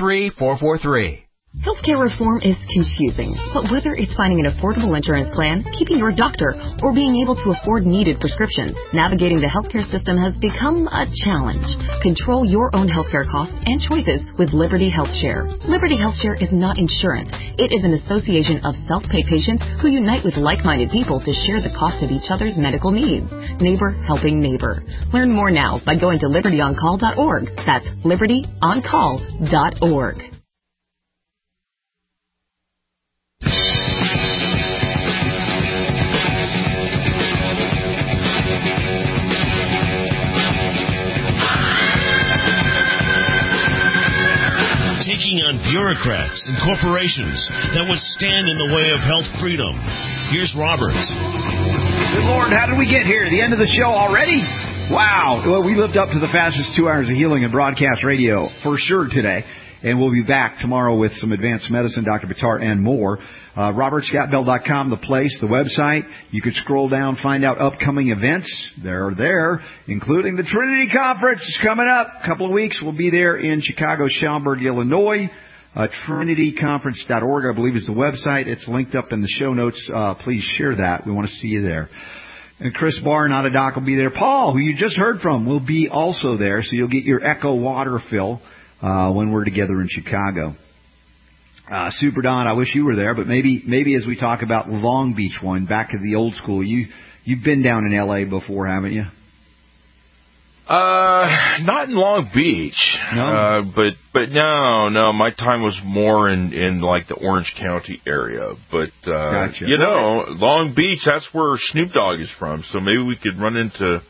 S9: 443-443.
S5: Healthcare reform is confusing, but whether it's finding an affordable insurance plan, keeping your doctor, or being able to afford needed prescriptions, navigating the healthcare system has become a challenge. Control your own healthcare costs and choices with Liberty HealthShare. Liberty HealthShare is not insurance. It is an association of self-pay patients who unite with like-minded people to share the cost of each other's medical needs. Neighbor helping neighbor. Learn more now by going to libertyoncall.org. That's libertyoncall.org.
S3: Taking on bureaucrats and corporations that would stand in the way of health freedom. Here's Robert.
S11: Good Lord, how did we get here? The end of the show already? Wow. Well, we lived up to the fastest 2 hours of healing in broadcast radio for sure today. And we'll be back tomorrow with some advanced medicine, Dr. Buttar, and more. RobertScottBell.com, the place, the website. You could scroll down, find out upcoming events. They're there, including the Trinity Conference. It's coming up. A couple of weeks. We'll be there in Chicago, Schaumburg, Illinois. TrinityConference.org, I believe, is the website. It's linked up in the show notes. Please share that. We want to see you there. And Chris Barr, Not a Doc, will be there. Paul, who you just heard from, will be also there. So you'll get your Echo water fill when we're together in Chicago. Super Don, I wish you were there, but maybe as we talk about Long Beach one, back to the old school. You've been down in L.A. before, haven't you?
S12: Not in Long Beach.
S11: No?
S12: But no, my time was more in like the Orange County area. But,
S11: gotcha.
S12: Long Beach, that's where Snoop Dogg is from, so maybe we could run into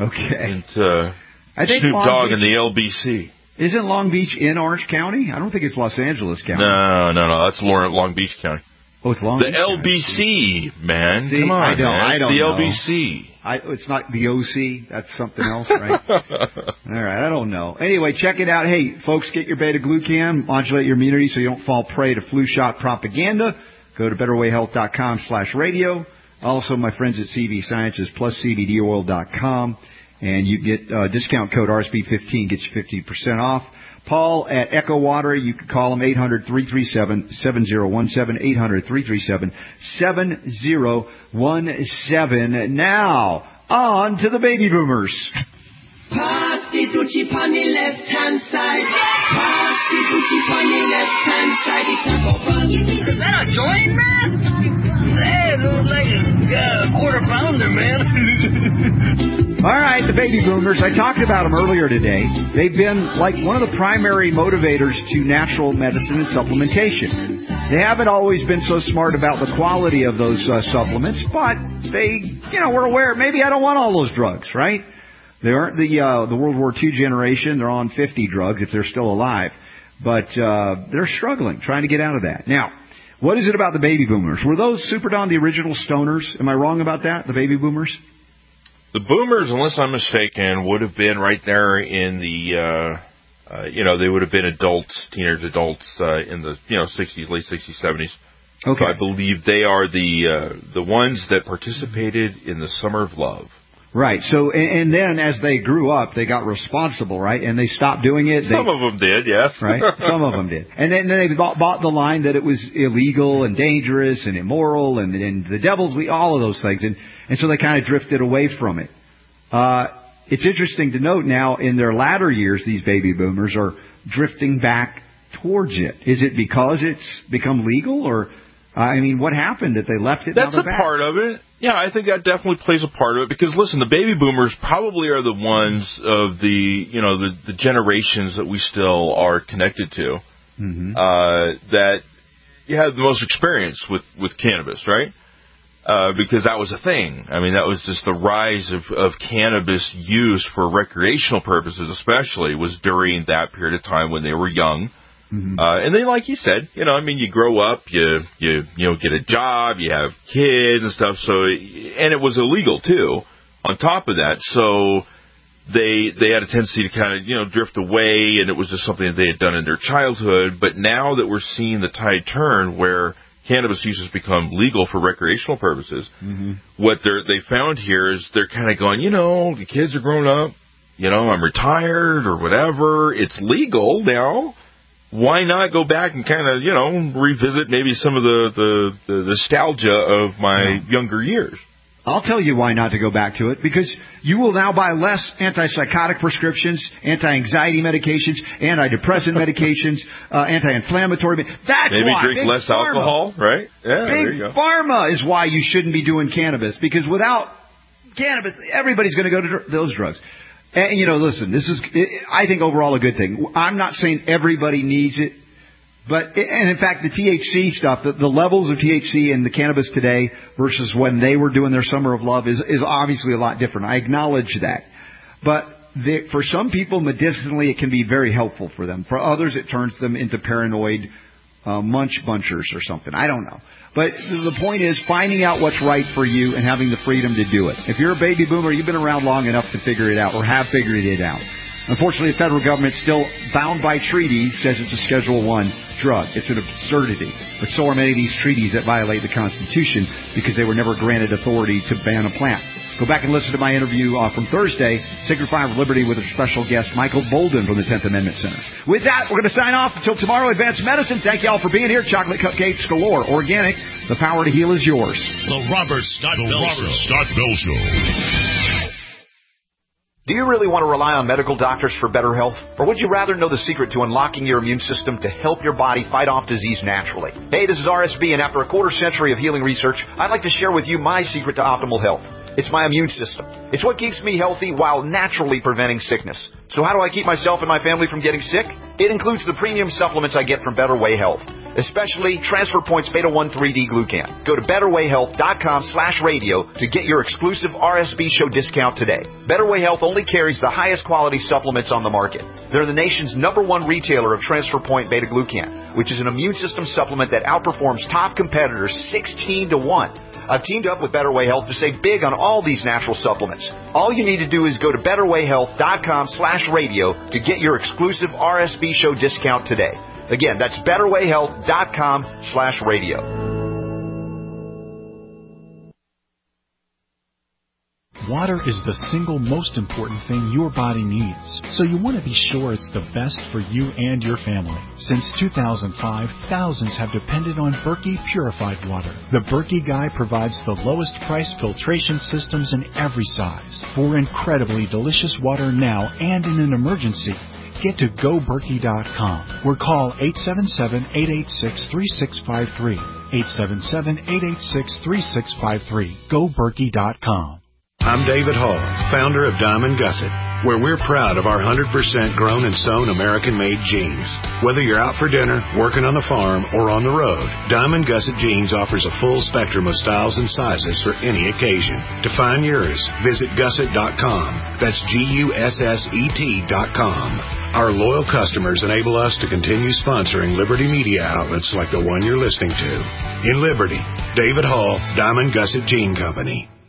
S12: Snoop Dogg and the LBC.
S11: Isn't Long Beach in Orange County? I don't think it's Los Angeles County.
S12: No, that's Long Beach County.
S11: Oh, it's Long Beach
S12: LBC,
S11: County.
S12: man.
S11: See,
S12: come on,
S11: I don't
S12: the
S11: know.
S12: LBC.
S11: It's not the OC. That's something else, right? All right, I don't know. Anyway, check it out. Hey, folks, get your beta-glucan, modulate your immunity so you don't fall prey to flu shot propaganda. Go to betterwayhealth.com/radio. Also, my friends at CV Sciences plus CBDoil.com. And you get discount code RSB15 gets you 50% off. Paul at Echo Water, you can call him 800-337-7017, 800-337-7017. Now, on to the baby boomers.
S14: Pass the Gucci on the left-hand side. Pass the Gucci on the left-hand side. Is that a joint, man? Hey, it looks like a quarter pounder, man.
S11: All right, the baby boomers. I talked about them earlier today. They've been like one of the primary motivators to natural medicine and supplementation. They haven't always been so smart about the quality of those supplements, but they, we're aware. Maybe I don't want all those drugs, right? They aren't the World War II generation. They're on 50 drugs if they're still alive, but they're struggling, trying to get out of that. Now, what is it about the baby boomers? Were those Super Don the original stoners? Am I wrong about that? The baby boomers?
S12: The boomers, unless I'm mistaken, would have been right there in the, they would have been adults, teenage adults, in the, 60s, late 60s, 70s. Okay. So I believe they are the ones that participated in the Summer of Love.
S11: Right. So, and then as they grew up, they got responsible, right? And they stopped doing it.
S12: Some of them did, yes.
S11: Right. Some of them did. And then they bought the line that it was illegal and dangerous and immoral and the devil's, all of those things. And so they kind of drifted away from it. It's interesting to note now in their latter years, these baby boomers are drifting back towards it. Is it because it's become legal or, what happened that they left it?
S12: That's a part of it. Yeah, I think that definitely plays a part of it because, listen, the baby boomers probably are the ones of the generations that we still are connected to that have the most experience with cannabis, right? Because that was a thing. That was just the rise of cannabis use for recreational purposes, especially, was during that period of time when they were young. And then, like you said, you grow up, you get a job, you have kids and stuff. So, and it was illegal too. On top of that, so they had a tendency to kind of drift away, and it was just something that they had done in their childhood. But now that we're seeing the tide turn, where cannabis use has become legal for recreational purposes, what they found here is they're kind of going, the kids are grown up, I'm retired or whatever. It's legal now. Why not go back and kind of, revisit maybe some of the nostalgia of my younger years?
S11: I'll tell you why not to go back to it, because you will now buy less antipsychotic prescriptions, anti-anxiety medications, antidepressant medications, anti-inflammatory. That's
S12: maybe
S11: why.
S12: Maybe drink less alcohol, right? Yeah, there you go.
S11: Big Pharma is why you shouldn't be doing cannabis, because without cannabis, everybody's going to go to those drugs. And, listen, this is, I think, overall a good thing. I'm not saying everybody needs it, and in fact, the THC stuff, the levels of THC in the cannabis today versus when they were doing their Summer of Love is obviously a lot different. I acknowledge that. But for some people, medicinally, it can be very helpful for them. For others, it turns them into paranoid munchers or something. I don't know. But the point is finding out what's right for you and having the freedom to do it. If you're a baby boomer, you've been around long enough to figure it out or have figured it out. Unfortunately, the federal government, still bound by treaty, says it's a Schedule I drug. It's an absurdity. But so are many of these treaties that violate the Constitution because they were never granted authority to ban a plant. Go back and listen to my interview from Thursday, Sacred Fire of Liberty, with a special guest, Michael Bolden from the 10th Amendment Center. With that, we're going to sign off until tomorrow. Advanced Medicine, thank you all for being here. Chocolate cupcakes galore. Organic, the power to heal is yours.
S3: The Robert Scott Bell Show.
S10: Do you really want to rely on medical doctors for better health? Or would you rather know the secret to unlocking your immune system to help your body fight off disease naturally? Hey, this is RSB, and after a quarter century of healing research, I'd like to share with you my secret to optimal health. It's my immune system. It's what keeps me healthy while naturally preventing sickness. So how do I keep myself and my family from getting sick? It includes the premium supplements I get from Better Way Health, especially Transfer Points Beta 1 3D Glucan. Go to BetterWayHealth.com/radio to get your exclusive RSB show discount today. Better Way Health only carries the highest quality supplements on the market. They're the nation's #1 retailer of Transfer Point Beta Glucan, which is an immune system supplement that outperforms top competitors 16-1. I've teamed up with Better Way Health to save big on all these natural supplements. All you need to do is go to BetterWayHealth.com/radio to get your exclusive RSB show discount today. Again, that's BetterWayHealth.com/radio.
S13: Water is the single most important thing your body needs, so you want to be sure it's the best for you and your family. Since 2005, thousands have depended on Berkey purified water. The Berkey Guy provides the lowest price filtration systems in every size for incredibly delicious water now and in an emergency. get to GoBerkey.com or call 877-886-3653. 877-886-3653. GoBerkey.com.
S8: I'm David Hall, founder of Diamond Gusset, where we're proud of our 100% grown and sewn American-made jeans. Whether you're out for dinner, working on the farm, or on the road, Diamond Gusset Jeans offers a full spectrum of styles and sizes for any occasion. To find yours, visit gusset.com. That's GUSSET.com. Our loyal customers enable us to continue sponsoring Liberty media outlets like the one you're listening to. In Liberty, David Hall, Diamond Gusset Jean Company.